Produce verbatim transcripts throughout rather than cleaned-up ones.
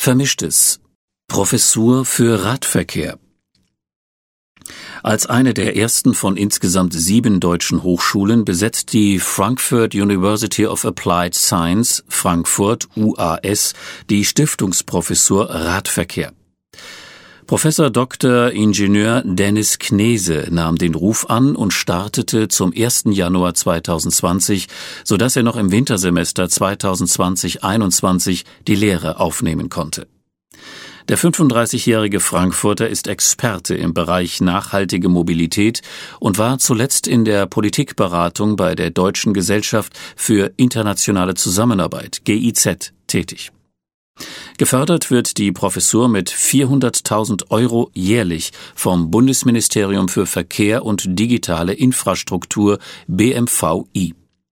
Vermischtes. Professur für Radverkehr. Als eine der ersten von insgesamt sieben deutschen Hochschulen besetzt die Frankfurt University of Applied Science, Frankfurt U A S, die Stiftungsprofessur Radverkehr. Professor Doktor Ingenieur Dennis Knese nahm den Ruf an und startete zum ersten Januar zweitausendzwanzig, sodass er noch im Wintersemester zweitausendzwanzig einundzwanzig die Lehre aufnehmen konnte. Der fünfunddreißigjährige Frankfurter ist Experte im Bereich nachhaltige Mobilität und war zuletzt in der Politikberatung bei der Deutschen Gesellschaft für internationale Zusammenarbeit, G I Z, tätig. Gefördert wird die Professur mit vierhunderttausend Euro jährlich vom Bundesministerium für Verkehr und digitale Infrastruktur, B M V I.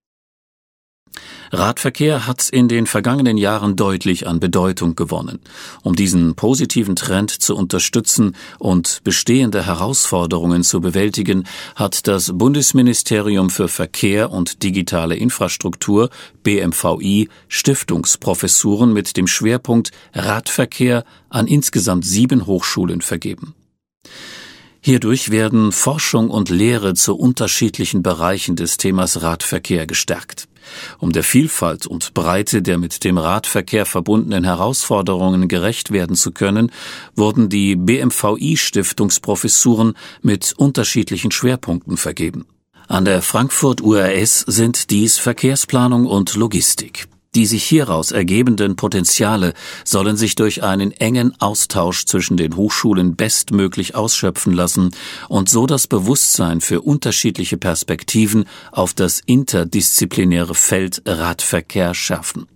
Radverkehr hat in den vergangenen Jahren deutlich an Bedeutung gewonnen. Um diesen positiven Trend zu unterstützen und bestehende Herausforderungen zu bewältigen, hat das Bundesministerium für Verkehr und digitale Infrastruktur, B M V I, Stiftungsprofessuren mit dem Schwerpunkt Radverkehr an insgesamt sieben Hochschulen vergeben. Hierdurch werden Forschung und Lehre zu unterschiedlichen Bereichen des Themas Radverkehr gestärkt. Um der Vielfalt und Breite der mit dem Radverkehr verbundenen Herausforderungen gerecht werden zu können, wurden die B M V I-Stiftungsprofessuren mit unterschiedlichen Schwerpunkten vergeben. An der Frankfurt U A S sind dies Verkehrsplanung und Logistik. Die sich hieraus ergebenden Potenziale sollen sich durch einen engen Austausch zwischen den Hochschulen bestmöglich ausschöpfen lassen und so das Bewusstsein für unterschiedliche Perspektiven auf das interdisziplinäre Feld Radverkehr schärfen.